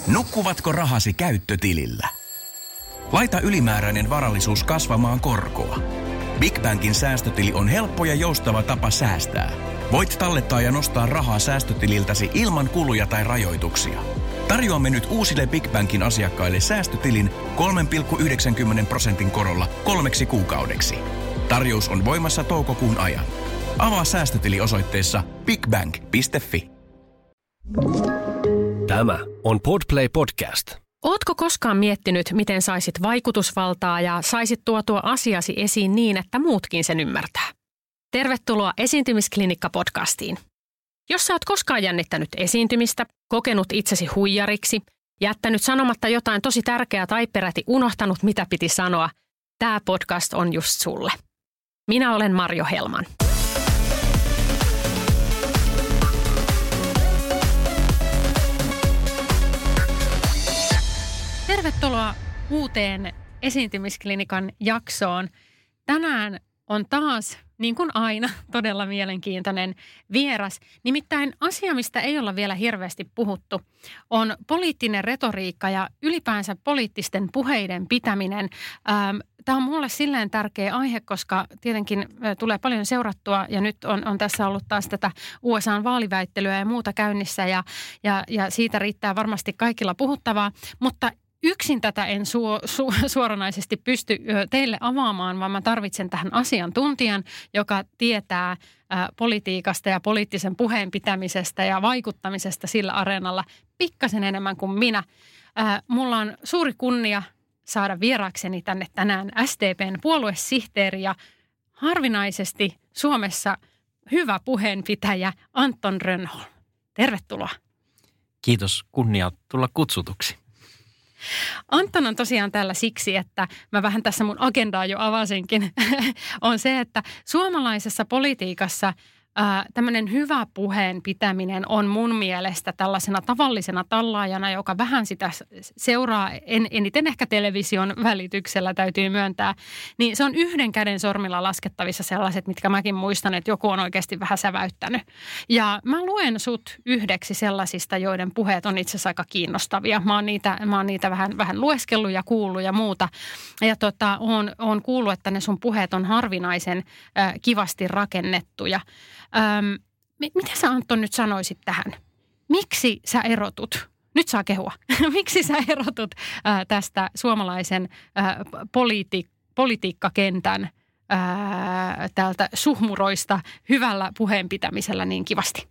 Nukkuvatko rahasi käyttötilillä? Laita ylimääräinen varallisuus kasvamaan korkoa. Big Bankin säästötili on helppo ja joustava tapa säästää. Voit tallettaa ja nostaa rahaa säästötililtäsi ilman kuluja tai rajoituksia. Tarjoamme nyt uusille Big Bankin asiakkaille säästötilin 3,90% korolla 3 kuukaudeksi. Tarjous on voimassa toukokuun ajan. Avaa säästötili osoitteessa bigbank.fi. Tämä on Podplay Podcast. Ootko koskaan miettinyt, miten saisit vaikutusvaltaa ja saisit tuotua asiasi esiin niin, että muutkin sen ymmärtää? Tervetuloa Esiintymisklinikka-podcastiin. Jos sä oot koskaan jännittänyt esiintymistä, kokenut itsesi huijariksi, jättänyt sanomatta jotain tosi tärkeää tai peräti unohtanut, mitä piti sanoa, tää podcast on just sulle. Minä olen Marjo Helman. Tervetuloa uuteen Esiintymisklinikan jaksoon. Tänään on taas, niin kuin aina, todella mielenkiintoinen vieras. Nimittäin asia, mistä ei olla vielä hirveästi puhuttu, on poliittinen retoriikka ja ylipäänsä poliittisten puheiden pitäminen. Tämä on mulle silleen tärkeä aihe, koska tietenkin tulee paljon seurattua ja nyt on tässä ollut taas tätä USA:n vaaliväittelyä ja muuta käynnissä ja siitä riittää varmasti kaikilla puhuttavaa, mutta yksin tätä en suoranaisesti pysty teille avaamaan, vaan mä tarvitsen tähän asiantuntijan, joka tietää politiikasta ja poliittisen puheen pitämisestä ja vaikuttamisesta sillä areenalla pikkasen enemmän kuin minä. Mulla on suuri kunnia saada vieraakseni tänne tänään SDP:n puoluesihteeri ja harvinaisesti Suomessa hyvä puheenpitäjä Anton Rönnholm. Tervetuloa. Kiitos, kunnia tulla kutsutuksi. Anton on tosiaan täällä siksi, että mä vähän tässä mun agendaa jo avasinkin, on se, että suomalaisessa politiikassa tämmöinen hyvä puheen pitäminen on mun mielestä tällaisena tavallisena tallaajana, joka vähän sitä seuraa, eniten ehkä television välityksellä täytyy myöntää, niin se on yhden käden sormilla laskettavissa sellaiset, mitkä mäkin muistan, että joku on oikeasti vähän säväyttänyt. Ja mä luen sut yhdeksi sellaisista, joiden puheet on itse asiassa aika kiinnostavia. Mä oon niitä vähän lueskellut ja kuullut ja muuta. Ja oon kuullut, että ne sun puheet on harvinaisen kivasti rakennettuja. Mitä sä Anton nyt sanoisit tähän? Miksi sä erotut? Nyt saa kehua. Miksi sä erotut tästä suomalaisen politiikkakentän täältä suhmuroista hyvällä puheenpitämisellä niin kivasti?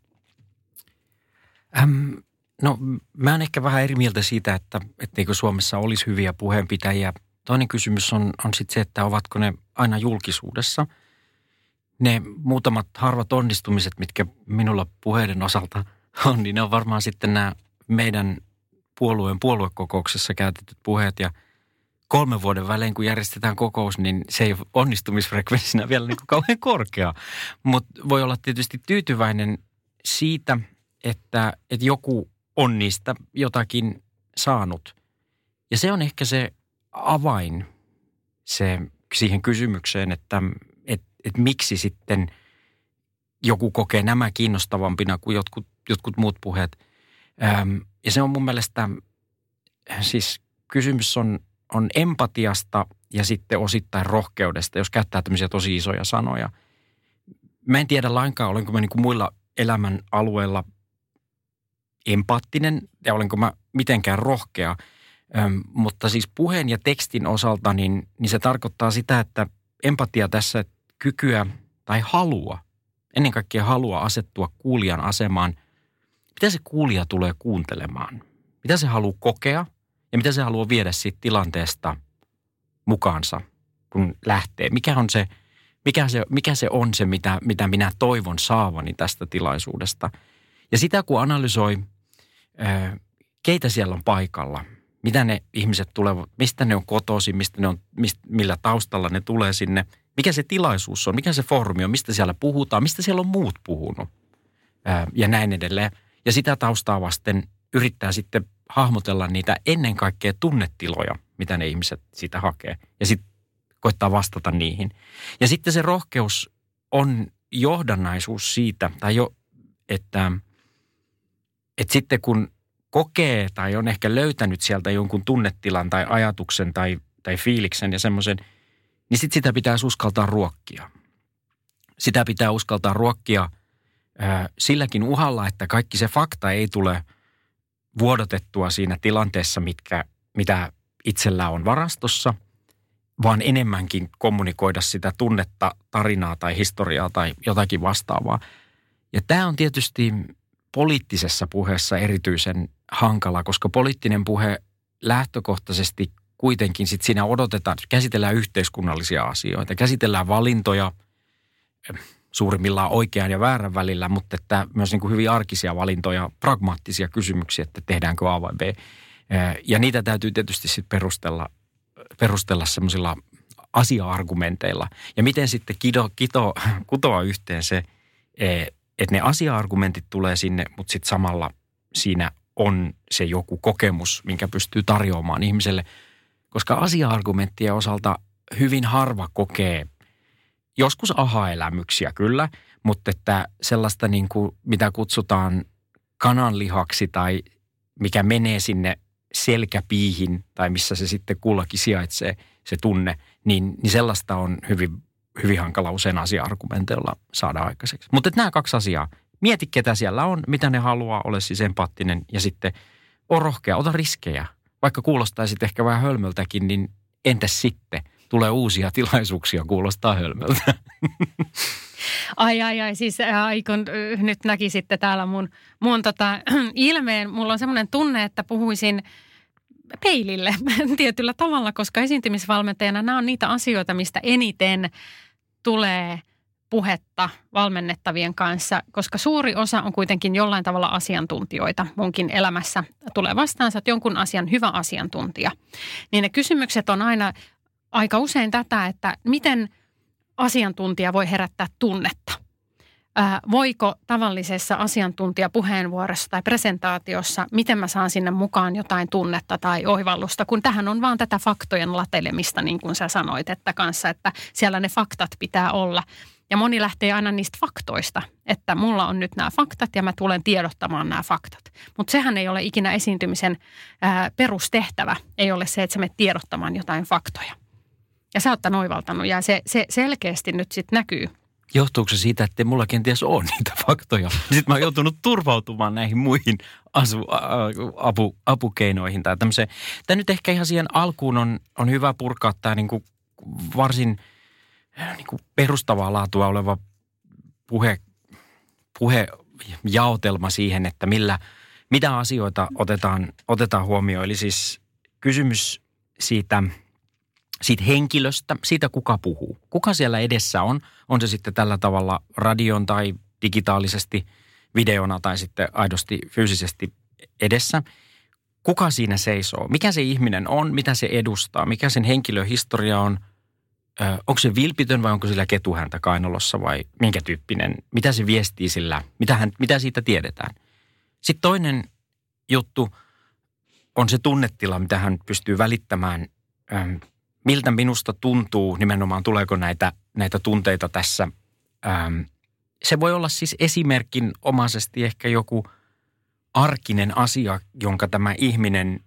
No mä oon ehkä vähän eri mieltä siitä, etteikö Suomessa olisi hyviä puheenpitäjiä. Toinen kysymys on sitten se, että ovatko ne aina julkisuudessa. Ne muutamat harvat onnistumiset, mitkä minulla puheiden osalta on, niin ne on varmaan sitten nämä meidän puoluekokouksessa käytetyt puheet. Ja 3 vuoden välein, kun järjestetään kokous, niin se ei ole onnistumisfrekvenssinä vielä niin kuin kauhean korkea. Mutta voi olla tietysti tyytyväinen siitä, että joku on niistä jotakin saanut. Ja se on ehkä se avain siihen kysymykseen, että miksi sitten joku kokee nämä kiinnostavampina kuin jotkut muut puheet. Ja se on mun mielestä, siis kysymys on empatiasta ja sitten osittain rohkeudesta, jos käyttää tämmöisiä tosi isoja sanoja. Mä en tiedä lainkaan, olenko mä niin kuin muilla elämän alueilla empaattinen ja olenko mä mitenkään rohkea. Mutta siis puheen ja tekstin osalta, niin se tarkoittaa sitä, että empatia tässä kykyä tai halua, ennen kaikkea halua asettua kuulijan asemaan. Mitä se kuulija tulee kuuntelemaan? Mitä se haluaa kokea ja mitä se haluaa viedä siitä tilanteesta mukaansa, kun lähtee? Mikä se on se, mitä minä toivon saavani tästä tilaisuudesta? Ja sitä kun analysoi, keitä siellä on paikalla, mitä ne ihmiset tulevat, mistä ne on kotoisin, millä taustalla ne tulee sinne, mikä se tilaisuus on, mikä se foorumi on, mistä siellä puhutaan, mistä siellä on muut puhunut ja näin edelleen. Ja sitä taustaa vasten yrittää sitten hahmotella niitä ennen kaikkea tunnetiloja, mitä ne ihmiset siitä hakee ja sitten koittaa vastata niihin. Ja sitten se rohkeus on johdannaisuus siitä, että sitten kun kokee tai on ehkä löytänyt sieltä jonkun tunnetilan tai ajatuksen tai fiiliksen ja semmoisen, niin sitten sitä pitää uskaltaa ruokkia. Sitä pitää uskaltaa ruokkia silläkin uhalla, että kaikki se fakta ei tule vuodotettua siinä tilanteessa, mitä itsellä on varastossa, vaan enemmänkin kommunikoida sitä tunnetta, tarinaa tai historiaa tai jotakin vastaavaa. Ja tämä on tietysti poliittisessa puheessa erityisen hankala, koska poliittinen puhe lähtökohtaisesti kuitenkin sitten siinä odotetaan, käsitellään yhteiskunnallisia asioita, käsitellään valintoja suurimmillaan oikean ja väärän välillä, mutta että myös niin kuin hyvin arkisia valintoja, pragmaattisia kysymyksiä, että tehdäänkö A vai B. Ja niitä täytyy tietysti sitten perustella semmoisilla asia-argumenteilla. Ja miten sitten kutoa yhteen se, että ne asia-argumentit tulee sinne, mutta sitten samalla siinä on se joku kokemus, minkä pystyy tarjoamaan ihmiselle. Koska asia-argumenttien osalta hyvin harva kokee joskus aha-elämyksiä kyllä, mutta että sellaista niin kuin, mitä kutsutaan kananlihaksi tai mikä menee sinne selkäpiihin tai missä se sitten kullakin sijaitsee se tunne, niin sellaista on hyvin, hyvin hankala usein asia-argumenteilla saada aikaiseksi. Mutta nämä kaksi asiaa. Mieti, ketä siellä on, mitä ne haluaa, ole siis empaattinen ja sitten on rohkea, ota riskejä. Vaikka kuulostaisi ehkä vähän hölmöltäkin, niin entäs sitten? Tulee uusia tilaisuuksia kuulostaa hölmöltä. Ai, siis kun nyt näkisitte täällä mun ilmeen. Mulla on semmoinen tunne, että puhuisin peilille tietyllä tavalla, koska esiintymisvalmentajana nämä on niitä asioita, mistä eniten tulee puhetta valmennettavien kanssa, koska suuri osa on kuitenkin jollain tavalla asiantuntijoita. Munkin elämässä tulee vastaan, sä oot jonkun asian hyvä asiantuntija. Niin ne kysymykset on aika usein tätä, että miten asiantuntija voi herättää tunnetta. Voiko tavallisessa asiantuntijapuheenvuorossa tai presentaatiossa, miten mä saan sinne mukaan jotain tunnetta tai oivallusta, kun tähän on vaan tätä faktojen latelemista, niin kuin sä sanoit, että siellä ne faktat pitää olla. Ja moni lähtee aina niistä faktoista, että mulla on nyt nämä faktat ja mä tulen tiedottamaan nämä faktat. Mutta sehän ei ole ikinä esiintymisen perustehtävä, ei ole se, että sä menet tiedottamaan jotain faktoja. Ja sä oot tämän oivaltanut ja se selkeästi nyt sitten näkyy. Johtuuko se siitä, että mulla kenties ole niitä faktoja? Sitten mä oon joutunut turvautumaan näihin muihin apukeinoihin tai tämmöiseen. Tämä nyt ehkä ihan siihen alkuun on hyvä purkaa tämä niinku varsin niinku perustavaa laatua oleva puhejaotelma siihen, että mitä asioita otetaan huomioon. Eli siis kysymys siitä henkilöstä, siitä kuka puhuu. Kuka siellä edessä on se sitten tällä tavalla radion tai digitaalisesti videona tai sitten aidosti fyysisesti edessä. Kuka siinä seisoo? Mikä se ihminen on? Mitä se edustaa? Mikä sen henkilöhistoria on? Onko se vilpitön vai onko sillä ketuhäntä kainalossa vai minkä tyyppinen? Mitä se viestii sillä? Mitä siitä tiedetään? Sitten toinen juttu on se tunnetila, mitä hän pystyy välittämään. Miltä minusta tuntuu, nimenomaan tuleeko näitä tunteita tässä. Se voi olla siis esimerkinomaisesti ehkä joku arkinen asia, jonka tämä ihminen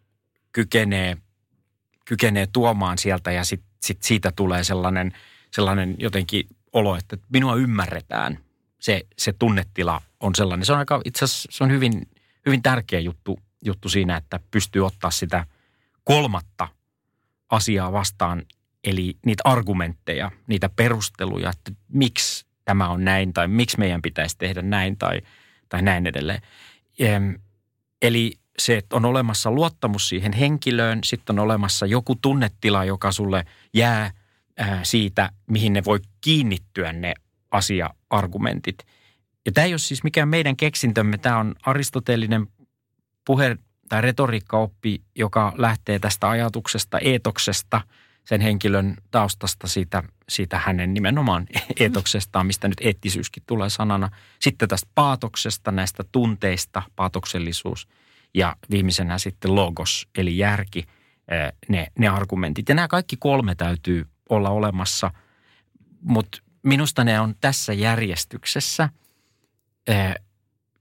kykenee tuomaan sieltä ja sit siitä tulee sellainen jotenkin olo, että minua ymmärretään. Se tunnetila on sellainen. Se on itse asiassa se on hyvin, hyvin tärkeä juttu siinä, että pystyy ottaa sitä kolmatta asiaa vastaan, eli niitä argumentteja, niitä perusteluja, että miksi tämä on näin tai miksi meidän pitäisi tehdä näin tai näin edelleen. Eli se, että on olemassa luottamus siihen henkilöön, sitten on olemassa joku tunnetila, joka sulle jää siitä, mihin ne voi kiinnittyä ne asia-argumentit. Ja tämä ei ole siis mikään meidän keksintömme, tämä on aristoteellinen puhe tai retoriikkaoppi, joka lähtee tästä ajatuksesta, eetoksesta, sen henkilön taustasta, siitä hänen nimenomaan eetoksestaan, mistä nyt eettisyyskin tulee sanana. Sitten tästä paatoksesta, näistä tunteista, paatoksellisuus ja viimeisenä sitten logos, eli järki, ne argumentit. Ja nämä kaikki kolme täytyy olla olemassa, mutta minusta ne on tässä järjestyksessä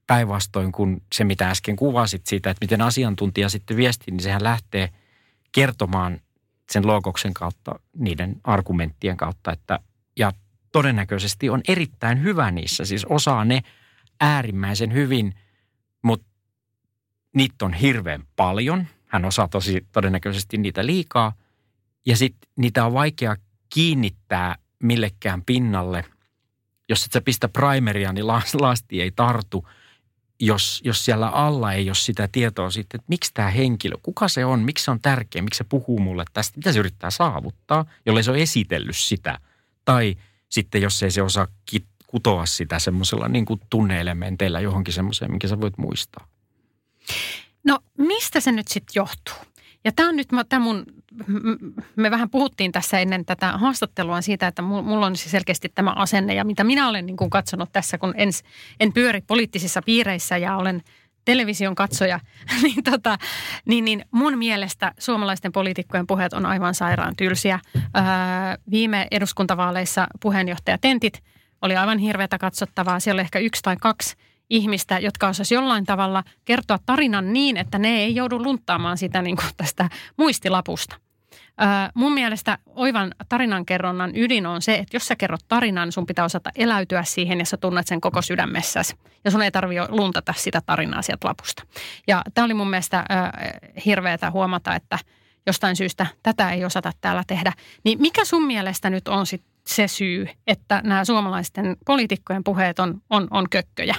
päinvastoin kuin se, mitä äsken kuvasit siitä, että miten asiantuntija sitten viestii, niin sehän lähtee kertomaan sen logoksen kautta, niiden argumenttien kautta, ja todennäköisesti on erittäin hyvä niissä. Siis osaa ne äärimmäisen hyvin, mutta niitä on hirveän paljon. Hän osaa tosi todennäköisesti niitä liikaa. Ja sitten niitä on vaikea kiinnittää millekään pinnalle. Jos et sä pistä primeria, niin lasti ei tartu. Jos siellä alla ei ole sitä tietoa sitten, että miksi tämä henkilö, kuka se on, miksi se on tärkeä, miksi se puhuu mulle tästä, mitä se yrittää saavuttaa, jollei se ole esitellyt sitä. Tai sitten jos ei se osaa kutoa sitä semmoisella niin kuin tunne-elementeillä johonkin semmoiseen, minkä sä voit muistaa. No mistä se nyt sitten johtuu? Ja tämä on nyt, me vähän puhuttiin tässä ennen tätä haastattelua siitä, että mulla on selkeästi tämä asenne ja mitä minä olen niin kuin katsonut tässä, kun en pyöri poliittisissa piireissä ja olen television katsoja, niin mun mielestä suomalaisten poliitikkojen puheet on aivan sairaan tylsiä. Viime eduskuntavaaleissa puheenjohtajatentit oli aivan hirveätä katsottavaa. Siellä oli ehkä 1 tai 2 ihmistä, jotka osasivat jollain tavalla kertoa tarinan niin, että ne ei joudu lunttaamaan sitä niin kuin tästä muistilapusta. Mun mielestä oivan tarinankerronnan ydin on se, että jos sä kerrot tarinan, niin sun pitää osata eläytyä siihen ja sä tunnet sen koko sydämessäsi. Ja sun ei tarvitse luntata sitä tarinaa sieltä lapusta. Ja tämä oli mun mielestä hirveätä huomata, että jostain syystä tätä ei osata täällä tehdä. Niin mikä sun mielestä nyt on sit se syy, että nämä suomalaisten poliitikkojen puheet on kökköjä?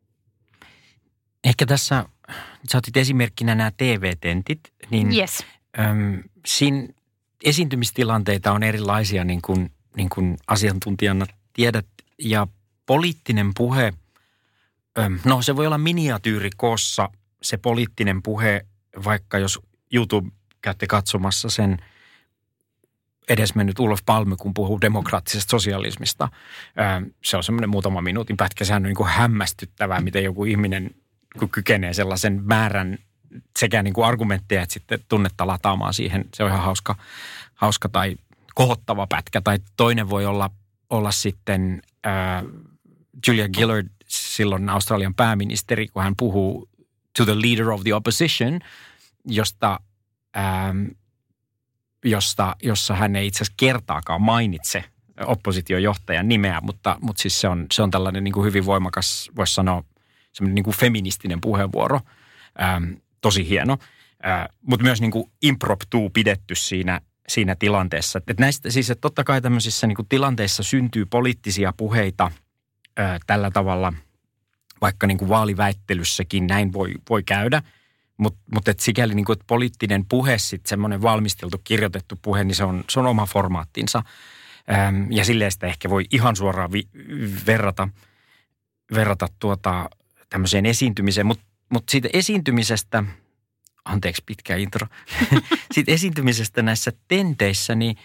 Ehkä tässä, sä otit esimerkkinä nämä TV-tentit, niin yes. Siinä esiintymistilanteita on erilaisia, niin kuin asiantuntijana tiedät, ja poliittinen puhe, no se voi olla miniatyyrikoossa se poliittinen puhe, vaikka jos YouTube käytte katsomassa sen edesmennyt Olof Palme, kun puhuu demokraattisesta sosialismista. Se on semmoinen muutaman minuutin pätkä, sehän on niin kuin hämmästyttävää, miten joku ihminen kun kykenee sellaisen määrän sekä niin kuin argumentteja että sitten tunnetta lataamaan siihen. Se on ihan hauska tai kohottava pätkä. Tai toinen voi olla sitten Julia Gillard, silloin Australian pääministeri, kun hän puhuu to the leader of the opposition, jossa hän ei itse asiassa kertaakaan mainitse oppositiojohtajan nimeä, mutta siis se on tällainen niin kuin hyvin voimakas, voisi sanoa, semmoinen niin kuin feministinen puheenvuoro. Tosi hieno, mutta myös niin kuin impromptu pidetty siinä tilanteessa. Että näistä siis, että totta kai tämmöisissä niin kuin tilanteissa syntyy poliittisia puheita tällä tavalla, vaikka niin kuin vaaliväittelyssäkin näin voi käydä. Mutta et sikäli niin kuin, että poliittinen puhe, sitten semmoinen valmisteltu, kirjoitettu puhe, niin se on oma formaattinsa. Ja silleen sitä ehkä voi ihan suoraan verrata tämmöiseen esiintymiseen. Mutta siitä esiintymisestä, anteeksi pitkä intro, siitä esiintymisestä näissä tenteissä, niin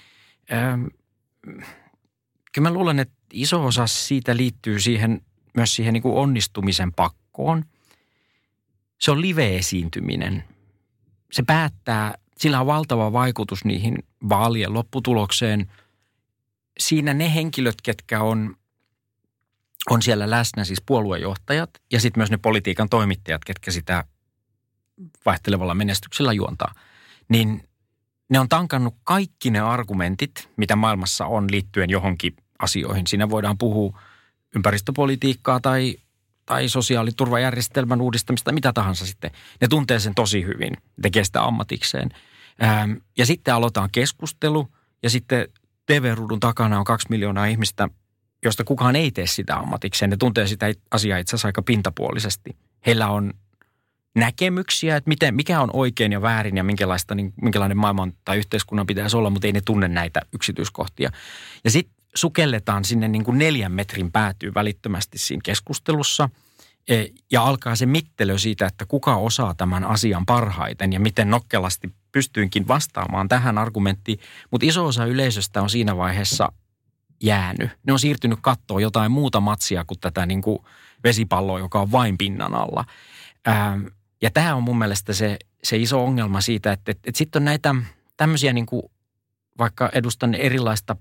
kyllä mä luulen, että iso osa siitä liittyy myös siihen niin kuin onnistumisen pakkoon. Se on live-esiintyminen. Se päättää, sillä on valtava vaikutus niihin vaalien lopputulokseen. Siinä ne henkilöt, ketkä on siellä läsnä, siis puoluejohtajat ja sitten myös ne politiikan toimittajat, ketkä sitä vaihtelevalla menestyksellä juontaa, niin ne on tankannut kaikki ne argumentit, mitä maailmassa on liittyen johonkin asioihin. Siinä voidaan puhua ympäristöpolitiikkaa tai sosiaaliturvajärjestelmän uudistamista, mitä tahansa sitten. Ne tuntee sen tosi hyvin, tekee sitä ammatikseen. Ja sitten aloitetaan keskustelu ja sitten TV-ruudun takana on 2 miljoonaa ihmistä, josta kukaan ei tee sitä ammatikseen. Ne tuntee sitä asiaa itse asiassa aika pintapuolisesti. Heillä on näkemyksiä, että mikä on oikein ja väärin ja minkälainen maailman tai yhteiskunnan pitäisi olla, mutta ei ne tunne näitä yksityiskohtia. Ja sitten sukelletaan sinne niin kuin 4 metrin päätyy välittömästi siinä keskustelussa ja alkaa se mittelö siitä, että kuka osaa tämän asian parhaiten ja miten nokkelasti pystyinkin vastaamaan tähän argumenttiin. Mutta iso osa yleisöstä on siinä vaiheessa jäänyt. Ne on siirtynyt katsoa jotain muuta matsia kuin tätä niin kuin vesipalloa, joka on vain pinnan alla. Ja tämä on mun mielestä se iso ongelma siitä, että sitten on näitä tämmöisiä niin kuin vaikka edustan erilaista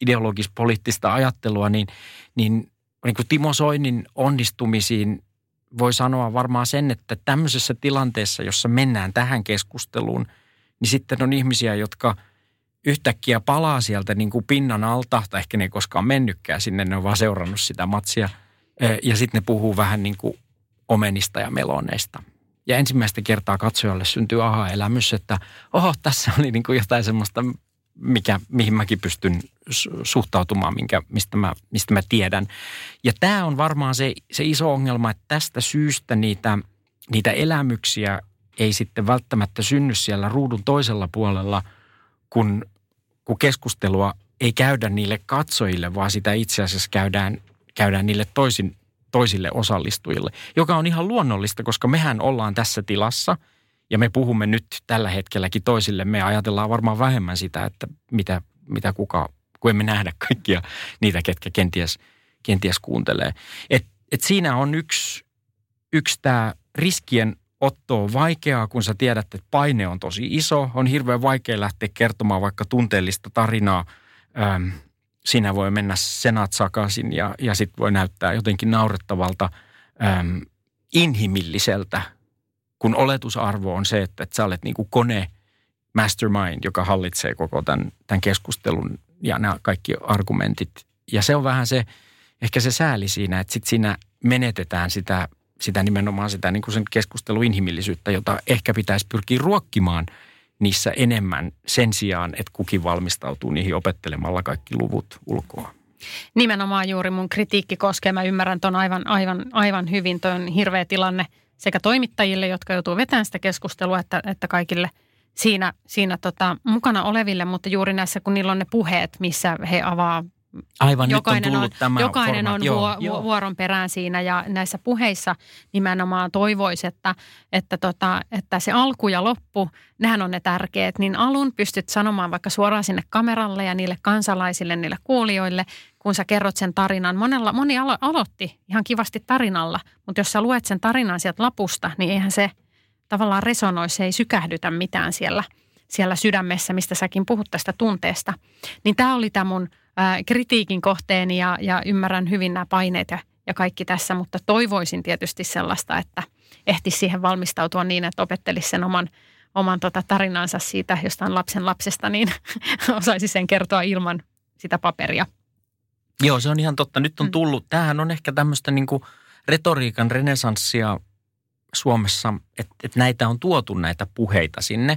ideologis-poliittista ajattelua, niin kuin Timo Soinin onnistumisiin voi sanoa varmaan sen, että tämmöisessä tilanteessa, jossa mennään tähän keskusteluun, niin sitten on ihmisiä, jotka yhtäkkiä palaa sieltä niin kuin pinnan alta, tai ehkä ne ei koskaan mennytkään sinne, ne on vaan seurannut sitä matsia, ja sitten ne puhuu vähän niin kuin omenista ja meloneista. Ja ensimmäistä kertaa katsojalle syntyy aha-elämys, että tässä oli niin kuin jotain semmoista, mihin mäkin pystyn suhtautumaan, mistä mä tiedän. Ja tämä on varmaan se iso ongelma, että tästä syystä niitä elämyksiä ei sitten välttämättä synny siellä ruudun toisella puolella, kun keskustelua ei käydä niille katsojille, vaan sitä itse asiassa käydään niille toisille osallistujille, joka on ihan luonnollista, koska mehän ollaan tässä tilassa ja me puhumme nyt tällä hetkelläkin toisille. Me ajatellaan varmaan vähemmän sitä, että mitä kun emme nähdä kaikkia niitä, ketkä kenties kuuntelee. Et siinä on yksi tämä riskien otto on vaikeaa, kun sä tiedät, että paine on tosi iso. On hirveän vaikea lähteä kertomaan vaikka tunteellista tarinaa. Siinä voi mennä senat sakaisin ja sitten voi näyttää jotenkin naurettavalta, inhimilliseltä, kun oletusarvo on se, että sä olet niin kuin kone mastermind, joka hallitsee koko tämän keskustelun ja nämä kaikki argumentit. Ja se on vähän ehkä se sääli siinä, että sitten siinä menetetään sitä nimenomaan sitä niin kuin sen keskustelun inhimillisyyttä, jota ehkä pitäisi pyrkiä ruokkimaan niissä enemmän sen sijaan, että kukin valmistautuu niihin opettelemalla kaikki luvut ulkoa. Nimenomaan juuri mun kritiikki koskee, mä ymmärrän ton aivan hyvin, toi on hirveä tilanne sekä toimittajille, jotka joutuu vetämään sitä keskustelua, että kaikille siinä mukana oleville, mutta juuri näissä, kun niillä on ne puheet, missä he avaa. Aivan, jokainen on vuoron perään siinä ja näissä puheissa nimenomaan toivoisi, että se alku ja loppu, nehän on ne tärkeät, niin alun pystyt sanomaan vaikka suoraan sinne kameralle ja niille kansalaisille, niille kuulijoille, kun sä kerrot sen tarinan. Moni aloitti ihan kivasti tarinalla, mutta jos sä luet sen tarinan sieltä lapusta, niin eihän se tavallaan resonoi, se ei sykähdytä mitään siellä sydämessä, mistä säkin puhut tästä tunteesta. Niin tämä oli tämä mun kritiikin kohteeni ja ymmärrän hyvin nämä paineet ja kaikki tässä, mutta toivoisin tietysti sellaista, että ehtisi siihen valmistautua niin, että opettelisi sen oman tarinansa siitä jostain lapsen lapsesta, niin osaisi sen kertoa ilman sitä paperia. Joo, se on ihan totta. Nyt on tullut, tämähän on ehkä tämmöistä niin kuin retoriikan renesanssia Suomessa, että näitä on tuotu näitä puheita sinne.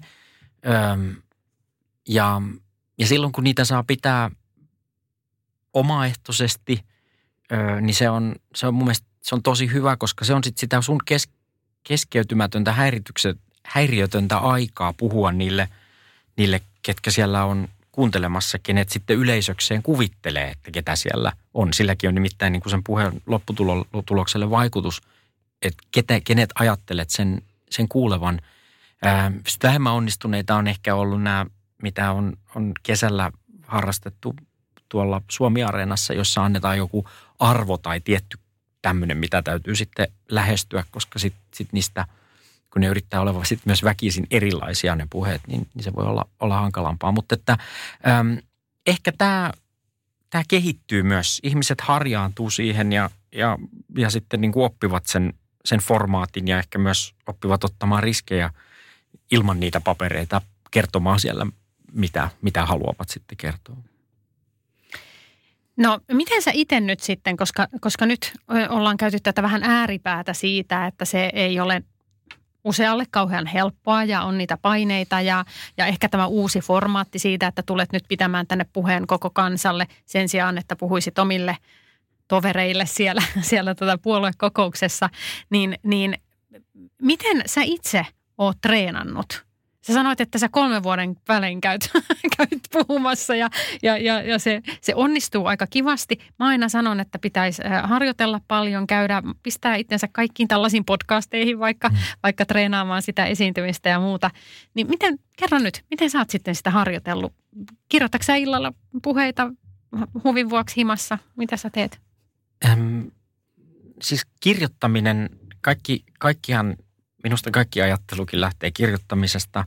Ja silloin, kun niitä saa pitää omaehtoisesti, niin se on mun mielestä se on tosi hyvä, koska se on sitten sitä sun keskeytymätöntä, häiriötöntä aikaa puhua niille, ketkä siellä on kuuntelemassa, kenet sitten yleisökseen kuvittelee, että ketä siellä on. Silläkin on nimittäin niin kuin sen puheen lopputulokselle vaikutus, että kenet ajattelet sen kuulevan. Sitten vähemmän onnistuneita on ehkä ollut nämä, mitä on kesällä harrastettu tuolla Suomi-areenassa, jossa annetaan joku arvo tai tietty tämmöinen, mitä täytyy sitten lähestyä, koska sit niistä, kun ne yrittää olla sitten myös väkisin erilaisia ne puheet, niin se voi olla hankalampaa. Mutta että ehkä tämä kehittyy myös. Ihmiset harjaantuu siihen ja sitten niin kuin oppivat sen formaatin ja ehkä myös oppivat ottamaan riskejä ilman niitä papereita kertomaan siellä, mitä haluavat sitten kertoa. No, miten sä itse nyt sitten, koska nyt ollaan käyty tätä vähän ääripäätä siitä, että se ei ole usealle kauhean helppoa ja on niitä paineita ja ehkä tämä uusi formaatti siitä, että tulet nyt pitämään tänne puheen koko kansalle sen sijaan, että puhuisit omille tovereille siellä puoluekokouksessa, niin miten sä itse oot treenannut? Sä sanoit, että sä 3 vuoden välein käyt puhumassa ja se onnistuu aika kivasti. Mä aina sanon, että pitäisi harjoitella paljon, pistää itsensä kaikkiin tällaisiin podcasteihin vaikka treenaamaan sitä esiintymistä ja muuta. Niin kerro nyt, miten sä oot sitten sitä harjoitellut? Kirjoitatko sä illalla puheita huvin vuoksi himassa? Mitä sä teet? Siis kirjoittaminen, kaikkihan, minusta kaikki ajattelukin lähtee kirjoittamisesta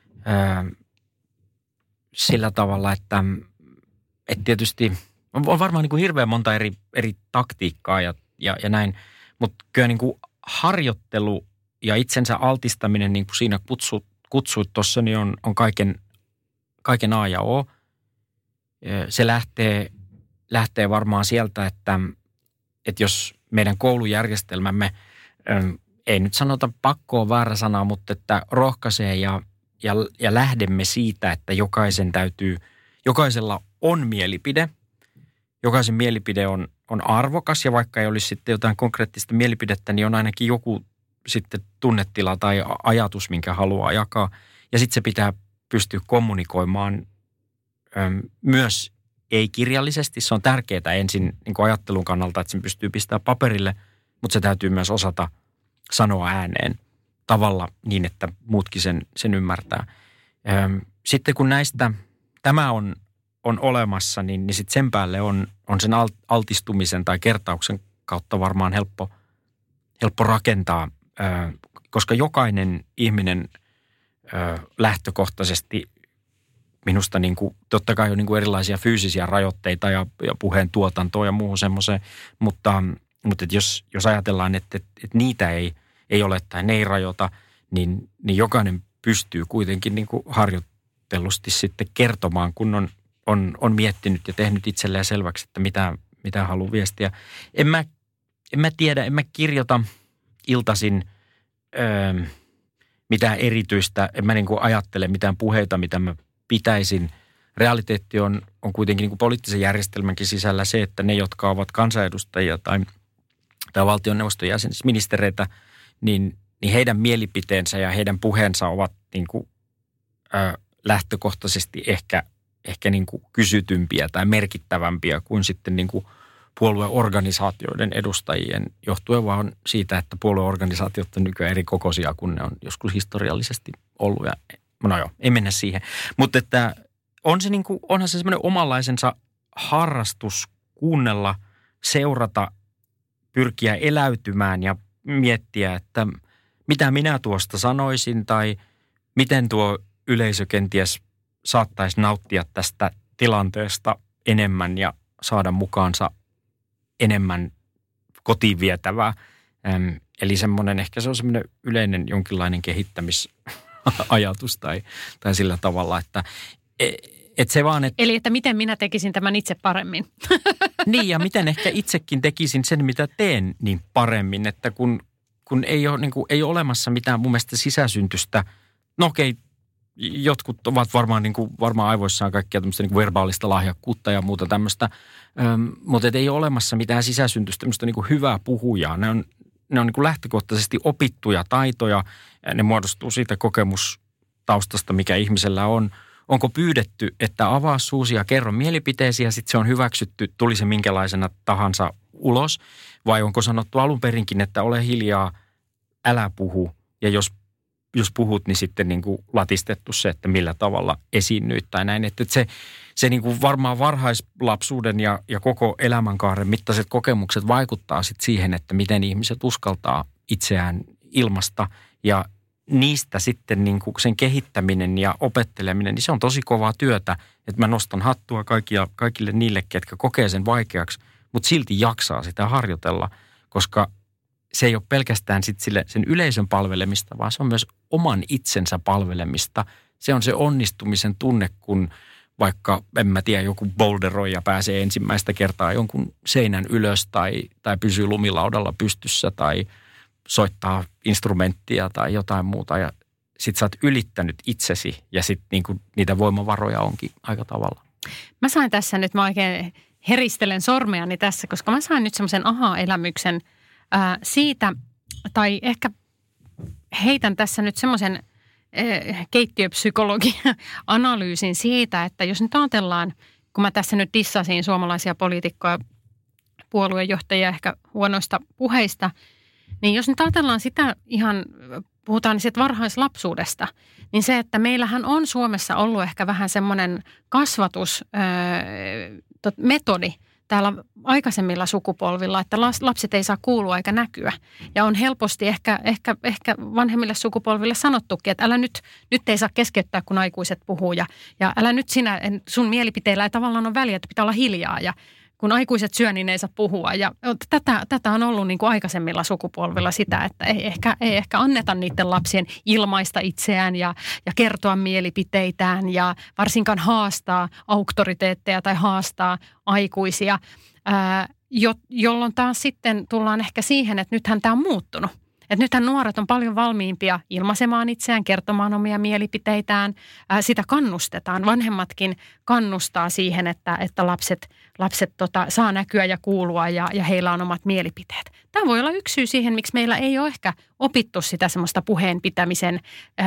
sillä tavalla, että tietysti on varmaan niin kuin hirveän monta eri taktiikkaa ja näin, mutta kyllä niin kuin harjoittelu ja itsensä altistaminen, niin kuin siinä kutsuit tuossa, niin on kaiken A ja O. Se lähtee varmaan sieltä, että jos meidän koulujärjestelmämme, ei nyt sanota pakko on väärä sana, mutta että rohkaisee ja lähdemme siitä, että jokaisella on mielipide. Jokaisen mielipide on arvokas ja vaikka ei olisi sitten jotain konkreettista mielipidettä, niin on ainakin joku sitten tunnetila tai ajatus, minkä haluaa jakaa. Ja sitten se pitää pystyä kommunikoimaan myös ei-kirjallisesti. Se on tärkeää ensin niin kuin ajattelun kannalta, että sen pystyy pistämään paperille, mutta se täytyy myös osata sanoa ääneen tavalla niin, että muutkin sen ymmärtää. Sitten kun näistä tämä on olemassa, niin sitten sen päälle on sen altistumisen tai kertauksen kautta varmaan helppo rakentaa, koska jokainen ihminen lähtökohtaisesti minusta niin kuin, totta kai on niin kuin erilaisia fyysisiä rajoitteita ja puheen tuotantoa ja muuhun semmoiseen, mutta jos ajatellaan, että niitä ei ole tai ne ei rajoita, niin jokainen pystyy kuitenkin niin kuin harjoittelusti sitten kertomaan, kun on miettinyt ja tehnyt itselleen selväksi, että mitä haluaa viestiä. En mä tiedä, en mä kirjoita iltaisin mitään erityistä, en mä niin kuin ajattele mitään puheita, mitä mä pitäisin. Realiteetti on kuitenkin niin kuin poliittisen järjestelmänkin sisällä se, että ne, jotka ovat kansanedustajia tai valtioneuvoston jäseniä, ministereitä, niin heidän mielipiteensä ja heidän puheensa ovat niin kuin, lähtökohtaisesti ehkä niin kuin kysytympiä tai merkittävämpiä kuin sitten niin kuin puolueorganisaatioiden edustajien, johtuen vaan siitä, että puolueorganisaatiot on nykyään eri kokoisia kuin ne on joskus historiallisesti ollut. Ja, no joo, ei mennä siihen. Mutta että onhan se semmoinen omanlaisensa harrastus kuunnella, seurata, pyrkiä eläytymään ja miettiä, että mitä minä tuosta sanoisin tai miten tuo yleisö kenties saattaisi nauttia tästä tilanteesta enemmän ja saada mukaansa enemmän kotiin vietävää. Eli semmoinen, ehkä se on semmoinen yleinen jonkinlainen kehittämisajatus tai sillä tavalla, että se vaan, että... Eli että miten minä tekisin tämän itse paremmin. Niin, ja miten ehkä itsekin tekisin sen, mitä teen niin paremmin, että kun ei ole, niin kuin, ei ole olemassa mitään mun mielestä sisäsyntystä, no okei, jotkut ovat varmaan aivoissaan kaikkia tämmöistä niin kuin verbaalista lahjakkuutta ja muuta tämmöistä, mutta ei ole olemassa mitään sisäsyntystä, tämmöistä niin kuin hyvää puhujaa. Ne on niin kuin lähtökohtaisesti opittuja taitoja, ne muodostuu siitä kokemustaustasta, mikä ihmisellä on. Onko pyydetty, että avaa suusi ja kerro mielipiteesi ja sitten se on hyväksytty, tuli se minkälaisena tahansa ulos? Vai onko sanottu alun perinkin, että ole hiljaa, älä puhu ja jos puhut, niin sitten niin kuin latistettu se, että millä tavalla esiinnyit tai näin. Että se niin kuin varmaan varhaislapsuuden ja koko elämänkaaren mittaiset kokemukset vaikuttaa sitten siihen, että miten ihmiset uskaltaa itseään ilmaista ja niistä sitten niin kuin sen kehittäminen ja opetteleminen, niin se on tosi kovaa työtä, että mä nostan hattua kaikille niille, ketkä kokee sen vaikeaksi, mutta silti jaksaa sitä harjoitella, koska se ei ole pelkästään sitten sen yleisön palvelemista, vaan se on myös oman itsensä palvelemista. Se on se onnistumisen tunne, kun vaikka, en mä tiedä, joku boulderoi ja pääsee ensimmäistä kertaa jonkun seinän ylös tai pysyy lumilaudalla pystyssä tai soittaa instrumenttia tai jotain muuta ja sit sä oot ylittänyt itsesi ja sit niinku niitä voimavaroja onkin aika tavalla. Mä sain tässä nyt, mä oikein heristelen sormeani tässä, koska mä sain nyt semmoisen aha-elämyksen siitä, tai ehkä heitän tässä nyt semmoisen keittiöpsykologia-analyysin siitä, että jos nyt ajatellaan, kun mä tässä nyt dissasin suomalaisia poliitikkoja, puoluejohtajia ehkä huonoista puheista, niin jos nyt ajatellaan sitä ihan, puhutaan niin siitä varhaislapsuudesta, niin se, että meillähän on Suomessa ollut ehkä vähän semmoinen kasvatusmetodi täällä aikaisemmilla sukupolvilla, että lapset ei saa kuulua eikä näkyä. Ja on helposti ehkä vanhemmille sukupolville sanottukin, että älä nyt ei saa keskeyttää, kun aikuiset puhuu. Ja älä nyt sun mielipiteillä ei tavallaan ole väliä, että pitää olla hiljaa. Ja kun aikuiset syö, niin ei saa puhua. Ja tätä on ollut niin kuin aikaisemmilla sukupolvilla sitä, että ei ehkä anneta niiden lapsien ilmaista itseään ja kertoa mielipiteitään ja varsinkaan haastaa auktoriteetteja tai haastaa aikuisia, jolloin taas sitten tullaan ehkä siihen, että nythän tämä on muuttunut. Että nythän nuoret on paljon valmiimpia ilmaisemaan itseään, kertomaan omia mielipiteitään. Sitä kannustetaan. Vanhemmatkin kannustaa siihen, että lapset saa näkyä ja kuulua ja heillä on omat mielipiteet. Tämä voi olla yksi syy siihen, miksi meillä ei ole ehkä opittu sitä semmoista puheen pitämisen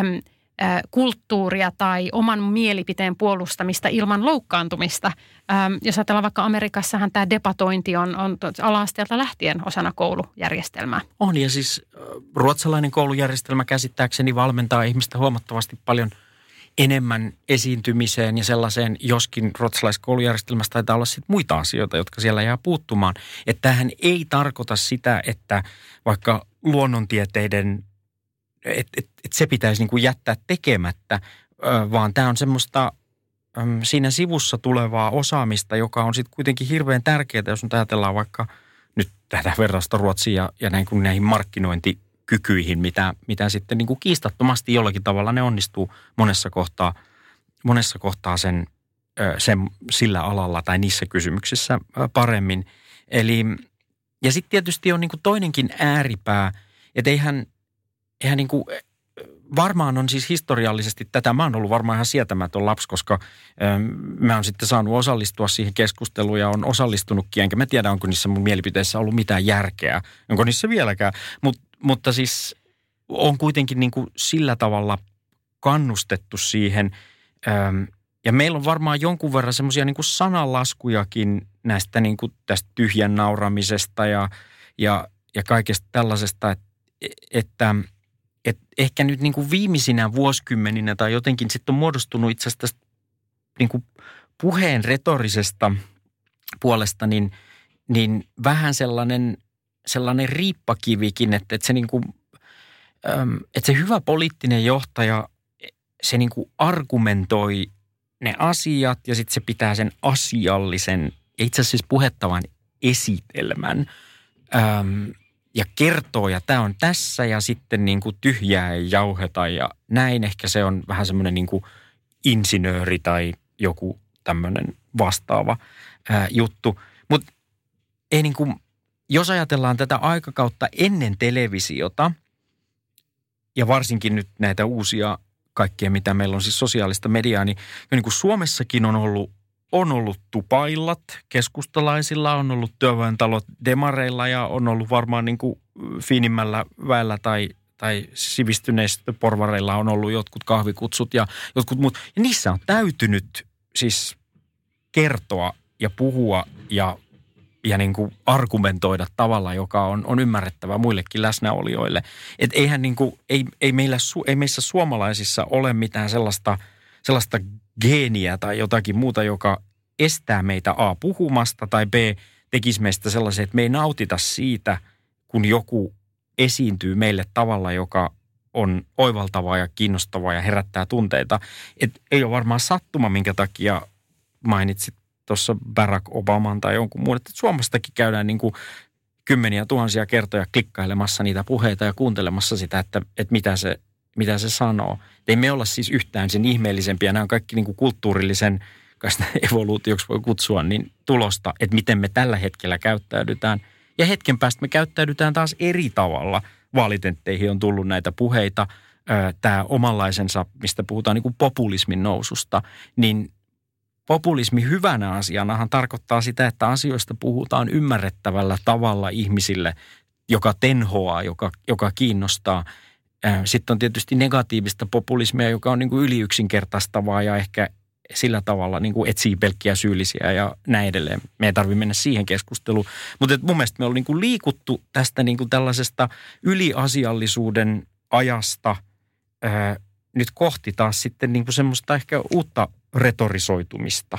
kulttuuria tai oman mielipiteen puolustamista ilman loukkaantumista. Jos ajatellaan vaikka Amerikassahan tämä debatointi on ala-asteelta lähtien osana koulujärjestelmää. On ja siis ruotsalainen koulujärjestelmä käsittääkseni valmentaa ihmistä huomattavasti paljon enemmän esiintymiseen ja sellaiseen, joskin ruotsalaiskoulujärjestelmässä taitaa olla sitten muita asioita, jotka siellä jää puuttumaan. Että tämähän ei tarkoita sitä, että vaikka luonnontieteiden että se pitäisi niin kuin jättää tekemättä, vaan tämä on semmoista siinä sivussa tulevaa osaamista, joka on sitten kuitenkin hirveän tärkeää, jos nyt ajatellaan vaikka nyt tätä verrausta Ruotsiin ja näihin markkinointikykyihin, mitä sitten niin kuin kiistattomasti jollakin tavalla ne onnistuu monessa kohtaa sen sillä alalla tai niissä kysymyksissä paremmin. Eli, ja sitten tietysti on niin kuin toinenkin ääripää, että eihän niin kuin, varmaan on siis historiallisesti tätä, mä oon ollut varmaan ihan sietämätön lapsi, koska mä oon sitten saanut osallistua siihen keskusteluun ja on osallistunutkin, enkä mä tiedä, onko niissä mun mielipiteissä ollut mitään järkeä, onko niissä vieläkään, mutta siis on kuitenkin niin kuin sillä tavalla kannustettu siihen ja meillä on varmaan jonkun verran semmoisia niin kuin sananlaskujakin näistä niin kuin tästä tyhjän nauramisesta ja kaikesta tällaisesta, että ehkä nyt niin kuin viimeisinä vuosikymmeninä tai jotenkin sitten on muodostunut itse asiassa tästä niin kuin puheen retorisesta puolesta, niin vähän sellainen riippakivikin, että se niin kuin, että se hyvä poliittinen johtaja, se niin kuin argumentoi ne asiat ja sitten se pitää sen asiallisen, itse asiassa puhettavan esitelmän, ja kertoo, ja tämä on tässä, ja sitten niin kuin tyhjää ei jauheta, ja näin ehkä se on vähän semmoinen niin kuin insinööri tai joku tämmöinen vastaava juttu. Mutta ei niin kuin, jos ajatellaan tätä aikakautta ennen televisiota, ja varsinkin nyt näitä uusia kaikkia, mitä meillä on siis sosiaalista mediaa, niin kuin Suomessakin on ollut tupaillat keskustalaisilla, on ollut työväentalot demareilla ja on ollut varmaan niin kuin fiinimmällä väellä tai sivistyneistä porvareilla on ollut jotkut kahvikutsut ja jotkut muut. Ja niissä on täytynyt siis kertoa ja puhua ja niin kuin argumentoida tavalla, joka on ymmärrettävä muillekin läsnäolijoille. Että eihän niin kuin, ei meissä suomalaisissa ole mitään sellaista geeniä tai jotakin muuta, joka estää meitä A puhumasta tai B tekisi meistä sellaisen, että me ei nautita siitä, kun joku esiintyy meille tavalla, joka on oivaltavaa ja kiinnostavaa ja herättää tunteita. Et ei ole varmaan sattuma, minkä takia mainitsit tuossa Barack Obaman tai jonkun muun, että Suomestakin käydään niin kuin kymmeniä tuhansia kertoja klikkailemassa niitä puheita ja kuuntelemassa sitä, että mitä se sanoo. Ei me olla siis yhtään sen ihmeellisempiä. Nämä on kaikki niin kuin kulttuurillisen, kai sitä evoluutioksi voi kutsua, niin tulosta, että miten me tällä hetkellä käyttäydytään. Ja hetken päästä me käyttäydytään taas eri tavalla. Vaalitentteihin on tullut näitä puheita. Tämä omanlaisensa, mistä puhutaan niin kuin populismin noususta, niin populismi hyvänä asianahan tarkoittaa sitä, että asioista puhutaan ymmärrettävällä tavalla ihmisille, joka tenhoaa, joka kiinnostaa. Sitten on tietysti negatiivista populismia, joka on niin kuin yliyksinkertaistavaa ja ehkä sillä tavalla niin kuin etsii pelkkiä syyllisiä ja näin edelleen. Me ei tarvitse mennä siihen keskusteluun. Mutta mun mielestä me ollaan niin kuin liikuttu tästä niin kuin tällaisesta yliasiallisuuden ajasta nyt kohti taas sitten niin kuin semmoista ehkä uutta retorisoitumista.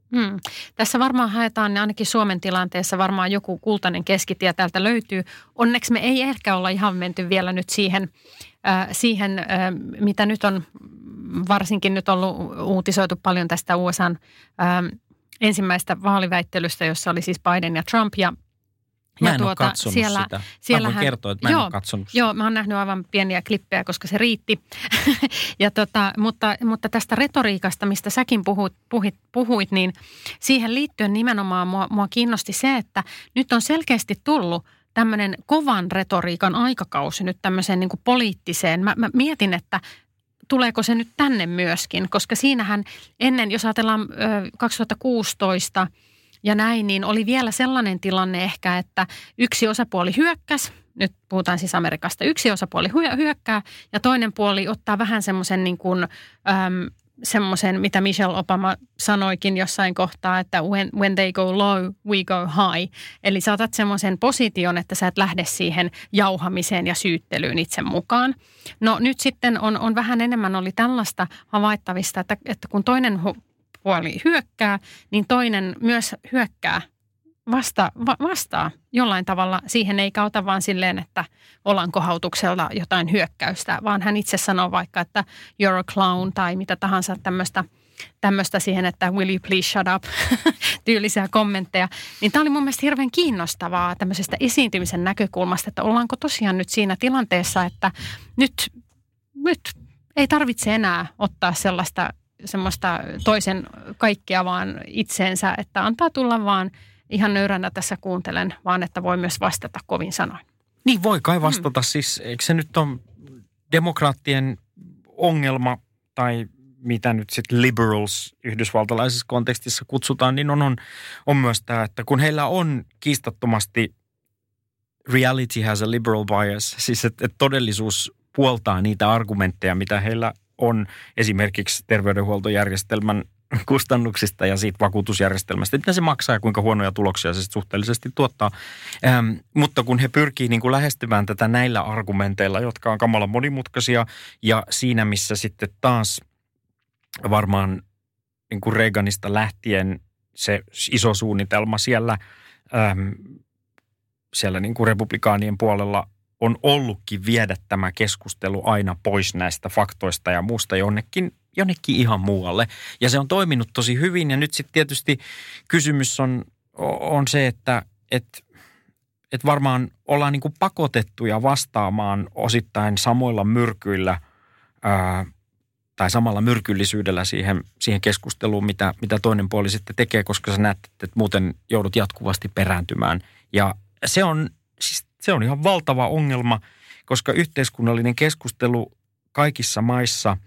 Tässä varmaan haetaan, ainakin Suomen tilanteessa varmaan joku kultainen keskitie täältä löytyy. Onneksi me ei ehkä olla ihan menty vielä nyt siihen mitä nyt on varsinkin nyt ollut uutisoitu paljon tästä USA:n ensimmäistä vaaliväittelystä, jossa oli siis Biden ja Trump. Mä en ole katsonut sitä. Mä voin kertoa, että mä en ole katsonut sitä. Joo, mä oon nähnyt aivan pieniä klippejä, koska se riitti. mutta tästä retoriikasta, mistä säkin puhuit, niin siihen liittyen nimenomaan mua kiinnosti se, että nyt on selkeästi tullut tämmöinen kovan retoriikan aikakausi nyt tämmöiseen niin kuin poliittiseen. Mä mietin, että tuleeko se nyt tänne myöskin, koska siinähän ennen, jos ajatellaan 2016 ja näin, niin oli vielä sellainen tilanne ehkä, että yksi osapuoli hyökkäsi, nyt puhutaan siis Amerikasta, yksi osapuoli hyökkää ja toinen puoli ottaa vähän semmoisen niin kuin, semmoisen, mitä Michelle Obama sanoikin jossain kohtaa, että when they go low, we go high. Eli sä otat semmoisen position, että sä et lähde siihen jauhamiseen ja syyttelyyn itse mukaan. No nyt sitten on vähän enemmän oli tällaista havaittavista, että kun toinen puoli hyökkää, niin toinen myös hyökkää vastaa jollain tavalla. Siihen ei ota vaan silleen, että ollaan kohautuksella jotain hyökkäystä, vaan hän itse sanoo vaikka, että you're a clown tai mitä tahansa tämmöistä siihen, että will you please shut up, tyylisiä kommentteja. Niin tämä oli mun mielestä hirveän kiinnostavaa tämmöisestä esiintymisen näkökulmasta, että ollaanko tosiaan nyt siinä tilanteessa, että nyt ei tarvitse enää ottaa semmoista toisen kaikkea vaan itseensä, että antaa tulla vaan ihan nöyränä tässä kuuntelen, vaan että voi myös vastata kovin sanoin. Niin voi kai vastata. Siis eikö se nyt ole demokraattien ongelma tai mitä nyt sitten liberals yhdysvaltalaisessa kontekstissa kutsutaan, niin on myös tämä, että kun heillä on kiistattomasti reality has a liberal bias, siis että todellisuus puoltaa niitä argumentteja, mitä heillä on esimerkiksi terveydenhuoltojärjestelmän kustannuksista ja siitä vakuutusjärjestelmästä, mitä se maksaa ja kuinka huonoja tuloksia se suhteellisesti tuottaa. Mutta kun he pyrkii niin kuin lähestymään tätä näillä argumenteilla, jotka on kamalan monimutkaisia ja siinä missä sitten taas varmaan niin kuin Reaganista lähtien se iso suunnitelma siellä niin kuin republikaanien puolella on ollutkin viedä tämä keskustelu aina pois näistä faktoista ja muusta jonnekin ihan muualle. Ja se on toiminut tosi hyvin ja nyt sitten tietysti kysymys on se, että varmaan ollaan niin kuin pakotettuja vastaamaan osittain samoilla myrkyillä tai samalla myrkyllisyydellä siihen keskusteluun, mitä toinen puoli sitten tekee, koska sä näet, että muuten joudut jatkuvasti perääntymään. Ja se on ihan valtava ongelma, koska yhteiskunnallinen keskustelu kaikissa maissa,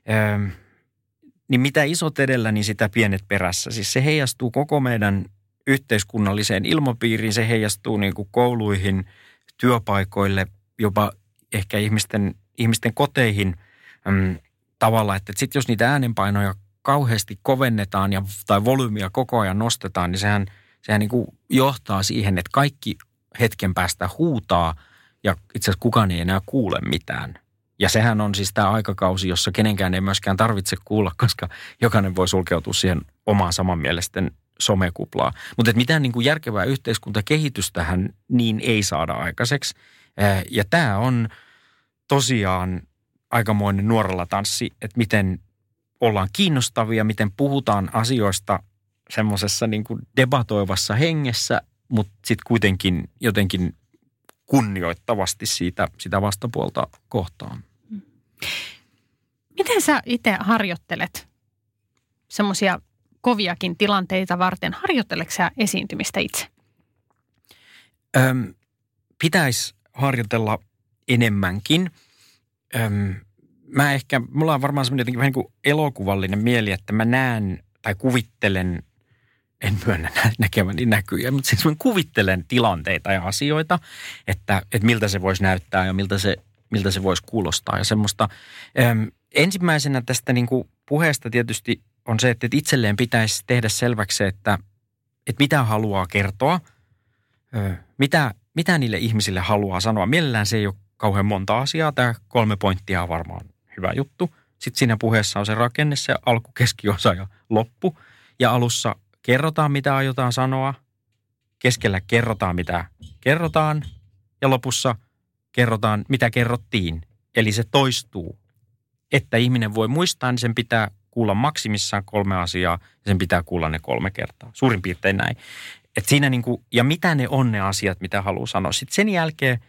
niin mitä isot edellä, niin sitä pienet perässä. Siis se heijastuu koko meidän yhteiskunnalliseen ilmapiiriin, se heijastuu niin kuin kouluihin, työpaikoille, jopa ehkä ihmisten koteihin tavalla, että sitten jos niitä äänenpainoja kauheasti kovennetaan tai volyymia koko ajan nostetaan, niin sehän niin kuin johtaa siihen, että kaikki hetken päästä huutaa ja itse asiassa kukaan ei enää kuule mitään. Ja sehän on siis tämä aikakausi, jossa kenenkään ei myöskään tarvitse kuulla, koska jokainen voi sulkeutua siihen omaan samanmielisten somekuplaan. Mutta mitään niin kuin järkevää yhteiskuntakehitystähän niin ei saada aikaiseksi. Ja tämä on tosiaan aikamoinen nuoralla tanssi, että miten ollaan kiinnostavia, miten puhutaan asioista semmoisessa niin kuin debatoivassa hengessä, mutta sitten kuitenkin jotenkin kunnioittavasti sitä vastapuolta kohtaan. Miten sä itse harjoittelet semmoisia koviakin tilanteita varten? Harjoitteleksä sä esiintymistä itse? Pitäisi harjoitella enemmänkin. Mulla on varmaan semmoinen jotenkin vähän niin kuin elokuvallinen mieli, että mä näen tai kuvittelen, en myönnä näkeväni näkyjä, mutta siis mä kuvittelen tilanteita ja asioita, että miltä se voisi näyttää ja miltä se voisi kuulostaa ja semmoista. Ensimmäisenä tästä niin kuin puheesta tietysti on se, että itselleen pitäisi tehdä selväksi, että mitä haluaa kertoa, mitä niille ihmisille haluaa sanoa. Mielellään se ei ole kauhean monta asiaa. Tämä 3 pointtia on varmaan hyvä juttu. Sitten siinä puheessa on se rakenne, se alku, keskiosa ja loppu. Ja alussa kerrotaan, mitä aiotaan sanoa. Keskellä kerrotaan, mitä kerrotaan. Ja lopussa kerrotaan, mitä kerrottiin. Eli se toistuu. Että ihminen voi muistaa, niin sen pitää kuulla maksimissaan 3 asiaa ja sen pitää kuulla ne 3 kertaa. Suurin piirtein näin. Et siinä niinku, ja mitä ne on ne asiat, mitä haluaa sanoa. Sitten sen jälkeen,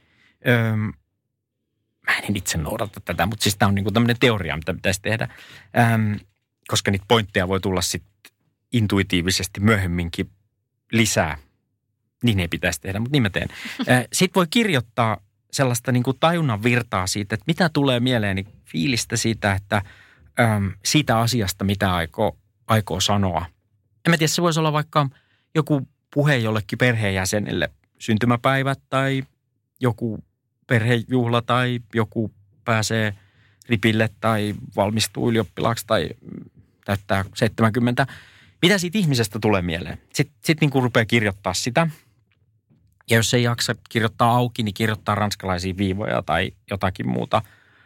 mä en itse noudata tätä, mutta siis tämä on niinku tämmöinen teoria, mitä pitäisi tehdä. Koska niitä pointteja voi tulla sitten intuitiivisesti myöhemminkin lisää. Niin ei pitäisi tehdä, mutta niin mä teen. Sitten voi kirjoittaa sellaista niin kuin tajunnan virtaa siitä, että mitä tulee mieleeni fiilistä siitä, että siitä asiasta, mitä aikoo sanoa. En mä tiedä, se voisi olla vaikka joku puhe jollekin perheenjäsenelle, syntymäpäivät tai joku perhejuhla tai joku pääsee ripille tai valmistuu ylioppilaaksi tai täyttää 70. Mitä siitä ihmisestä tulee mieleen? Sitten niin kuin rupeaa kirjoittaa sitä. Ja jos ei jaksa kirjoittaa auki, niin kirjoittaa ranskalaisia viivoja tai jotakin muuta.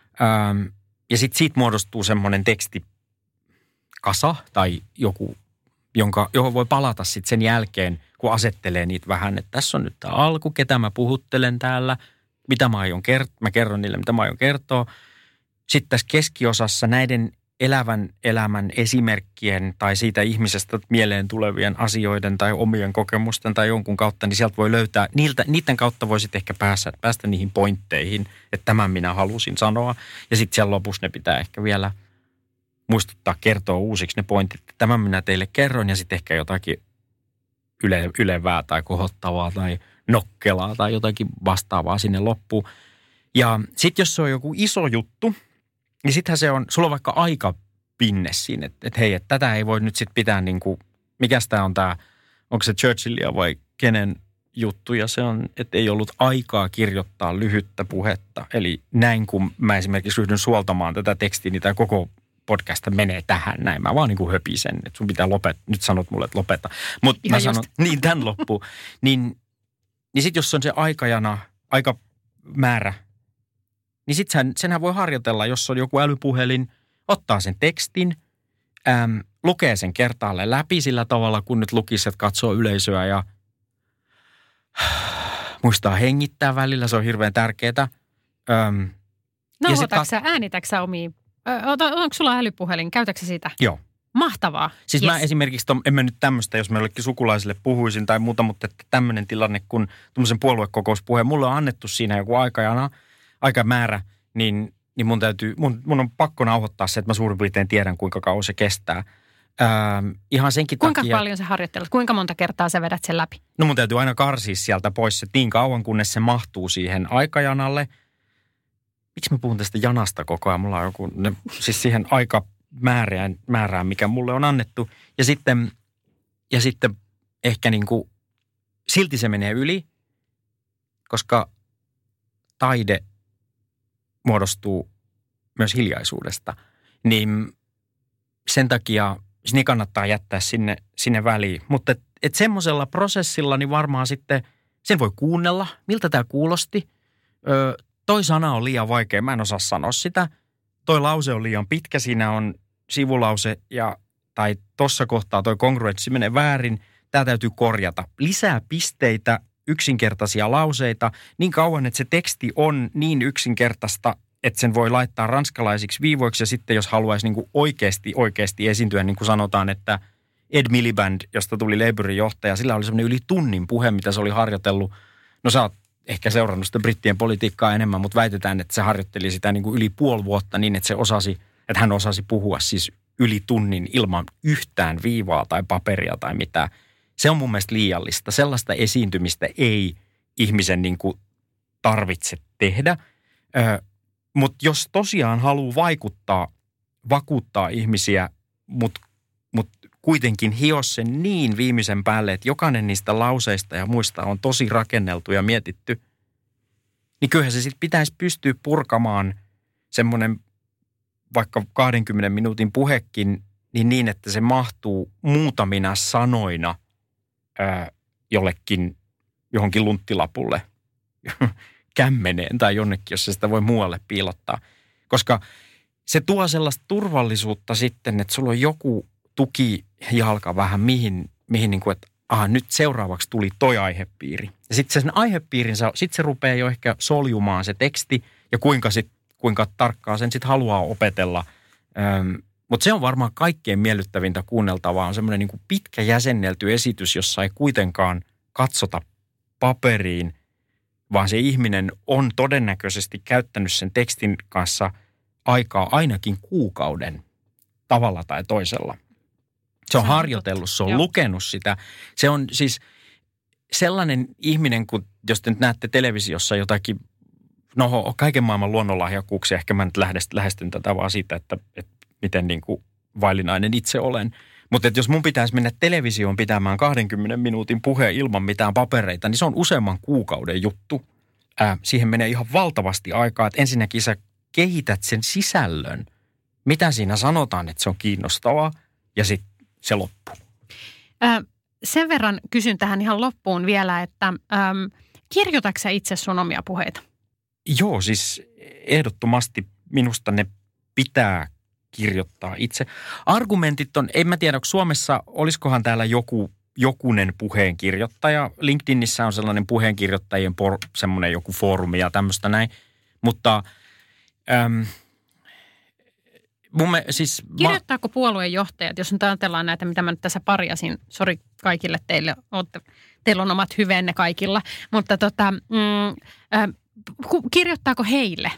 Ja sitten siitä muodostuu semmoinen tekstikasa tai joku, johon voi palata sitten sen jälkeen, kun asettelee niitä vähän. Että tässä on nyt tämä alku, ketä mä puhuttelen täällä, mitä mä kerron niille, mitä mä aion kertoa. Sitten tässä keskiosassa näiden elävän elämän esimerkkien tai siitä ihmisestä mieleen tulevien asioiden tai omien kokemusten tai jonkun kautta, niin sieltä voi löytää, niiden kautta voi sitten ehkä päästä niihin pointteihin, että tämän minä halusin sanoa. Ja sitten siellä lopussa ne pitää ehkä vielä muistuttaa, kertoa uusiksi ne pointit, että tämän minä teille kerron ja sitten ehkä jotakin ylevää tai kohottavaa tai nokkelaa tai jotakin vastaavaa sinne loppuun. Ja sitten jos se on joku iso juttu, niin sittenhän se on, sulla on vaikka aikapinne siinä, että hei, että tätä ei voi nyt sitten pitää niin kuin, mikäs tämä on tämä, onko se Churchillia vai kenen juttu, ja se on, että ei ollut aikaa kirjoittaa lyhyttä puhetta. Eli näin kun mä esimerkiksi ryhdyn suoltamaan tätä tekstiä, niin tämä koko podcast menee tähän näin. Mä vaan niin kuin höpisen, että sun pitää lopettaa, nyt sanot mulle, että lopeta. Mutta mä sanon, niin tämän loppu. Niin sitten jos on se aikamäärä, niin sitten senhän voi harjoitella, jos on joku älypuhelin, ottaa sen tekstin, lukee sen kertaalleen läpi sillä tavalla, kun nyt lukisi, että katsoo yleisöä ja muistaa hengittää välillä, se on hirveän tärkeää. Äänitätkö sä omiin? Onko sulla älypuhelin? Käytätkö sitä? Joo. Mahtavaa. Siis mä esimerkiksi, en mä nyt tämmöistä, jos mä jollekin sukulaisille puhuisin tai muuta, mutta että tämmöinen tilanne, kun tuommoisen puoluekokouspuheen, mulle on annettu siinä joku aikamäärä, niin mun on pakko nauhoittaa se, että mä suurin piirtein tiedän, kuinka kauan se kestää. Ihan senkin kuinka takia. Paljon sä harjoittelet? Kuinka monta kertaa sä vedät sen läpi? No mun täytyy aina karsia sieltä pois, että niin kauan, kunnes se mahtuu siihen aikajanalle. Miksi mä puhun tästä janasta koko ajan? Mulla on joku, siis siihen aikamäärään, mikä mulle on annettu. Ja sitten ehkä niin kuin, silti se menee yli, koska taide muodostuu myös hiljaisuudesta. Niin sen takia niin kannattaa jättää sinne väliin. Mutta et semmoisella prosessilla niin varmaan sitten sen voi kuunnella, miltä tämä kuulosti. Toi sana on liian vaikea, mä en osaa sanoa sitä. Toi lause on liian pitkä, siinä on sivulause tai tossa kohtaa toi kongruenssi menee väärin. Tää täytyy korjata. Lisää pisteitä, yksinkertaisia lauseita, niin kauan, että se teksti on niin yksinkertaista, että sen voi laittaa ranskalaisiksi viivoiksi ja sitten jos haluaisi niin kuin oikeasti esiintyä, niin kuin sanotaan, että Ed Miliband, josta tuli Labourin johtaja, sillä oli semmoinen yli tunnin puhe, mitä se oli harjoitellut. No sä oot ehkä seurannut sitä brittien politiikkaa enemmän, mutta väitetään, että se harjoitteli sitä niin kuin yli puoli vuotta niin, että hän osasi puhua siis yli tunnin ilman yhtään viivaa tai paperia tai mitään. Se on mun mielestä liiallista. Sellaista esiintymistä ei ihmisen niin kuin tarvitse tehdä. Mutta jos tosiaan haluaa vakuuttaa ihmisiä, mutta kuitenkin hio sen niin viimeisen päälle, että jokainen niistä lauseista ja muista on tosi rakenneltu ja mietitty, niin kyllähän se sitten pitäisi pystyä purkamaan semmoinen vaikka 20 minuutin puhekin niin, että se mahtuu muutamina sanoina johonkin lunttilapulle kämmeneen tai jonnekin, jos se sitä voi muualle piilottaa. Koska se tuo sellaista turvallisuutta sitten, että sulla on joku tukijalka vähän mihin niin kuin, että nyt seuraavaksi tuli toi aihepiiri. Ja sitten sen aihepiirin, sitten se rupeaa jo ehkä soljumaan se teksti ja kuinka tarkkaan sen sitten haluaa opetella. Mutta se on varmaan kaikkein miellyttävintä kuunneltavaa. On semmoinen niin kuin pitkä jäsennelty esitys, jossa ei kuitenkaan katsota paperiin, vaan se ihminen on todennäköisesti käyttänyt sen tekstin kanssa aikaa ainakin kuukauden tavalla tai toisella. Se on harjoitellut, se on lukenut sitä. Se on siis sellainen ihminen, kun jos te nyt näette televisiossa jotakin, no kaiken maailman luonnonlahjakkuuksia, ehkä mä nyt lähestyn tätä vaan siitä, että miten niin kuin vaillinainen itse olen. Mutta jos mun pitäisi mennä televisioon pitämään 20 minuutin puheen ilman mitään papereita, niin se on useamman kuukauden juttu. Siihen menee ihan valtavasti aikaa, että ensinnäkin sä kehität sen sisällön, mitä siinä sanotaan, että se on kiinnostavaa, ja sitten se loppuu. Sen verran kysyn tähän ihan loppuun vielä, että kirjoitatko sä itse sun omia puheita? Joo, siis ehdottomasti minusta ne pitää kirjoittaa itse. Argumentit on, en mä tiedä, onko Suomessa, olisikohan täällä jokunen puheenkirjoittaja. LinkedInissä on sellainen puheenkirjoittajien semmoinen joku foorumi ja tämmöistä näin, mutta kirjoittaako puolueen johtajat, jos nyt ajatellaan näitä, mitä mä nyt tässä parjasin, sori kaikille teille, teillä on omat hyveenne kaikilla, mutta kirjoittaako heille,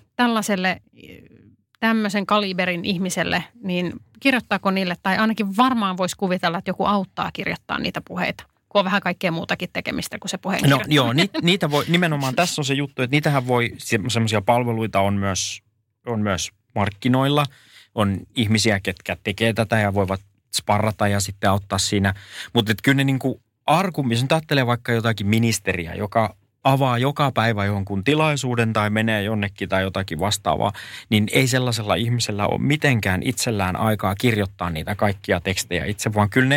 tämmöisen kaliberin ihmiselle, niin kirjoittaako niille, tai ainakin varmaan voisi kuvitella, että joku auttaa kirjoittaa niitä puheita, kun on vähän kaikkea muutakin tekemistä kuin se puheen kirjoittaminen. No joo, niitä voi, nimenomaan tässä on se juttu, että niitähän voi, semmoisia palveluita on myös markkinoilla, on ihmisiä, ketkä tekee tätä ja voivat sparrata ja sitten auttaa siinä. Mutta kyllä ne niinku jos nyt ajattelee vaikka jotakin ministeriä, joka avaa joka päivä jonkun tilaisuuden tai menee jonnekin tai jotakin vastaavaa, niin ei sellaisella ihmisellä ole mitenkään itsellään aikaa kirjoittaa niitä kaikkia tekstejä itse, vaan kyllä ne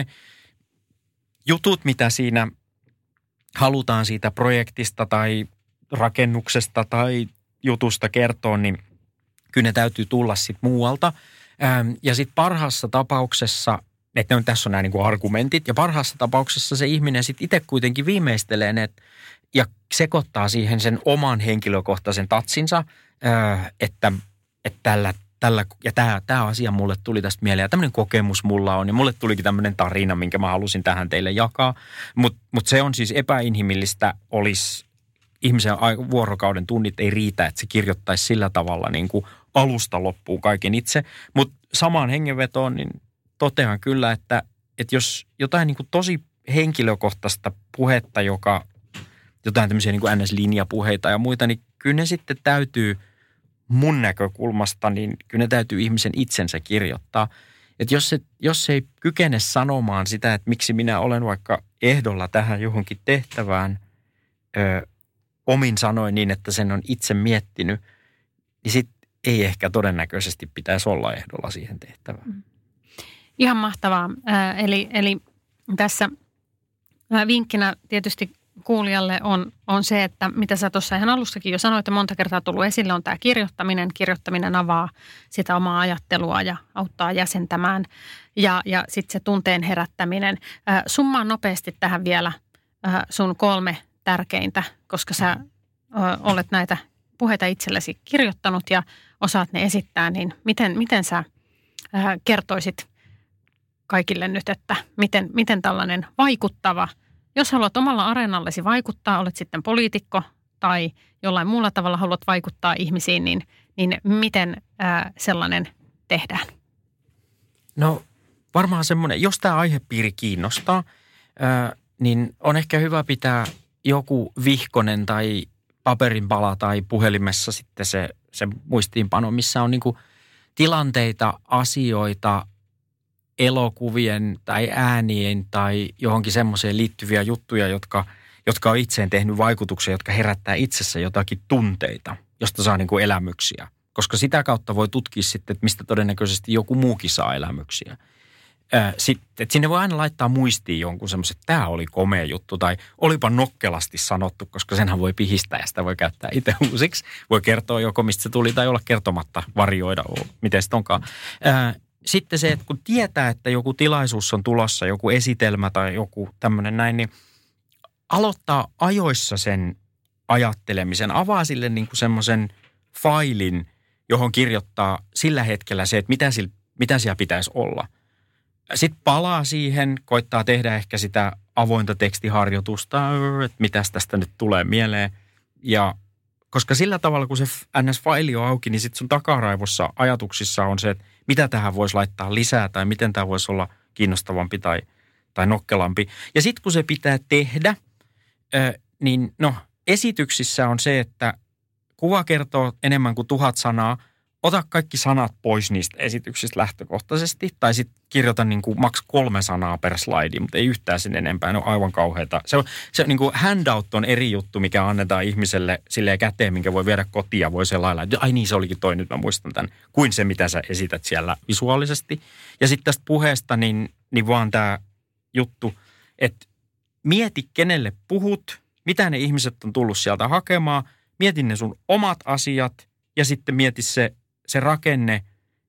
jutut, mitä siinä halutaan siitä projektista tai rakennuksesta tai jutusta kertoa, niin kyllä ne täytyy tulla sitten muualta. Ja sitten parhaassa tapauksessa, että tässä on nämä niinku argumentit, ja parhaassa tapauksessa se ihminen sitten itse kuitenkin viimeistelee ne ja sekoittaa siihen sen oman henkilökohtaisen tatsinsa, että tällä ja tämä asia mulle tuli tästä mieleen, ja tämmöinen kokemus mulla on, ja mulle tulikin tämmöinen tarina, minkä mä halusin tähän teille jakaa. Mutta se on siis epäinhimillistä, olisi ihmisen vuorokauden tunnit ei riitä, että se kirjoittaisi sillä tavalla niin kuin alusta loppuun kaiken itse. Mutta samaan hengenvetoon niin totean kyllä, että jos jotain niin kuin tosi henkilökohtaista puhetta, jotain tämmöisiä niin kuin NS-linjapuheita ja muita, niin kyllä ne sitten täytyy mun näkökulmasta, niin kyllä ne täytyy ihmisen itsensä kirjoittaa. Että jos ei kykene sanomaan sitä, että miksi minä olen vaikka ehdolla tähän johonkin tehtävään omin sanoin niin, että sen on itse miettinyt, niin sitten ei ehkä todennäköisesti pitäisi olla ehdolla siihen tehtävään. Ihan mahtavaa. Eli tässä vinkkinä tietysti kuulijalle on se, että mitä sä tuossa ihan alussakin jo sanoit, että monta kertaa tullut esille, on tämä kirjoittaminen. Kirjoittaminen avaa sitä omaa ajattelua ja auttaa jäsentämään. Ja sitten se tunteen herättäminen. Summaan nopeasti tähän vielä sun 3 tärkeintä, koska sä olet näitä puheita itsellesi kirjoittanut ja osaat ne esittää, niin miten sä kertoisit kaikille nyt, että miten tällainen vaikuttava, jos haluat omalla areenallesi vaikuttaa, olet sitten poliitikko tai jollain muulla tavalla haluat vaikuttaa ihmisiin, niin miten sellainen tehdään? No varmaan semmoinen, jos tämä aihepiiri kiinnostaa, niin on ehkä hyvä pitää joku vihkonen tai paperinpala tai puhelimessa sitten se muistiinpano, missä on niinku tilanteita, asioita, elokuvien tai äänien tai johonkin semmoiseen liittyviä juttuja, jotka on itseen tehnyt vaikutuksia, jotka herättää itsessä jotakin tunteita, josta saa niinku elämyksiä. Koska sitä kautta voi tutkia sitten, että mistä todennäköisesti joku muukin saa elämyksiä. Sitten sinne voi aina laittaa muistiin jonkun semmoisen, että tämä oli komea juttu tai olipa nokkelasti sanottu, koska senhän voi pihistää ja sitä voi käyttää itse uusiksi. Voi kertoa joko mistä se tuli tai olla kertomatta, varioida, miten sitten onkaan. Sitten se, että kun tietää, että joku tilaisuus on tulossa, joku esitelmä tai joku tämmöinen näin, niin aloittaa ajoissa sen ajattelemisen. Avaa sille niin kuin semmoisen failin, johon kirjoittaa sillä hetkellä se, että mitä siellä pitäisi olla. Sitten palaa siihen, koittaa tehdä ehkä sitä avointa tekstiharjoitusta, että mitäs tästä nyt tulee mieleen. Ja koska sillä tavalla, kun se NS-faili on auki, niin sitten sun takaraivossa ajatuksissa on se, että mitä tähän voisi laittaa lisää tai miten tämä voisi olla kiinnostavampi tai nokkelampi. Ja sitten kun se pitää tehdä, niin esityksissä on se, että kuva kertoo enemmän kuin 1000 sanaa. Ota kaikki sanat pois niistä esityksistä lähtökohtaisesti tai sitten kirjoita niin kuin maks 3 sanaa per slaidi, mutta ei yhtään sen enempää. Ne on aivan kauheita. Se niin kuin handout on eri juttu, mikä annetaan ihmiselle silleen käteen, minkä voi viedä kotiin ja voi sellailla, että ai niin, se olikin toi, nyt mä muistan tämän, kuin se, mitä sä esität siellä visuaalisesti. Ja sitten tästä puheesta, niin vaan tämä juttu, että mieti, kenelle puhut, mitä ne ihmiset on tullut sieltä hakemaan, mieti ne sun omat asiat ja sitten mieti se rakenne,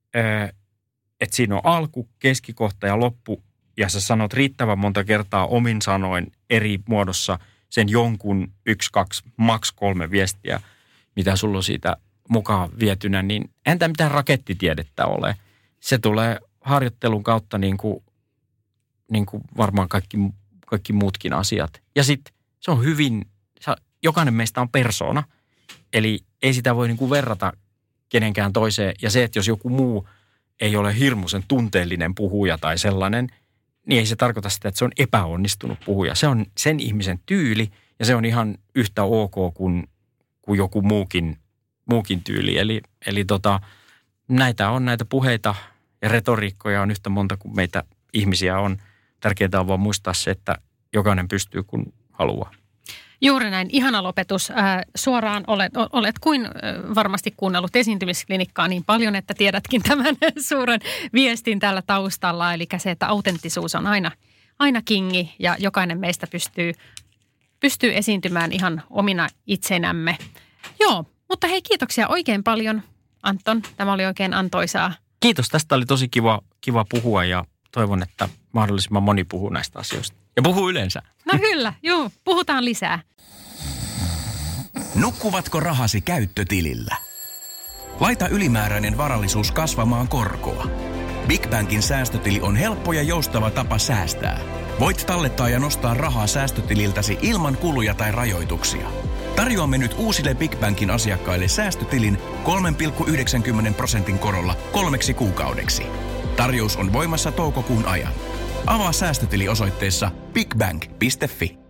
että siinä on alku, keskikohta ja loppu, ja sä sanot riittävän monta kertaa omin sanoin eri muodossa sen jonkun 1, 2, maks 3 viestiä, mitä sulla on siitä mukaan vietynä, niin entä mitään rakettitiedettä ole. Se tulee harjoittelun kautta niin kuin varmaan kaikki muutkin asiat. Ja sitten se on jokainen meistä on persoona, eli ei sitä voi niin kuin verrata kenenkään toiseen. Ja se, että jos joku muu ei ole hirmuisen tunteellinen puhuja tai sellainen, niin ei se tarkoita sitä, että se on epäonnistunut puhuja. Se on sen ihmisen tyyli ja se on ihan yhtä ok kuin joku muukin tyyli. Eli näitä on näitä puheita ja retoriikkoja on yhtä monta kuin meitä ihmisiä on. Tärkeää on vaan muistaa se, että jokainen pystyy kun haluaa. Juuri näin. Ihana lopetus. Suoraan olet kuin varmasti kuunnellut esiintymisklinikkaa niin paljon, että tiedätkin tämän suuren viestin tällä taustalla. Eli se, että autenttisuus on aina kingi ja jokainen meistä pystyy esiintymään ihan omina itsenämme. Joo, mutta hei, kiitoksia oikein paljon, Anton. Tämä oli oikein antoisaa. Kiitos. Tästä oli tosi kiva puhua ja toivon, että mahdollisimman moni puhuu näistä asioista. Ja puhuu yleensä. No kyllä, juu, puhutaan lisää. Nukkuvatko rahasi käyttötilillä? Laita ylimääräinen varallisuus kasvamaan korkoa. Big Bankin säästötili on helppo ja joustava tapa säästää. Voit tallettaa ja nostaa rahaa säästötililtäsi ilman kuluja tai rajoituksia. Tarjoamme nyt uusille Big Bankin asiakkaille säästötilin 3,90% korolla 3 kuukaudeksi. Tarjous on voimassa toukokuun ajan. Avaa säästötili osoitteessa bigbank.fi.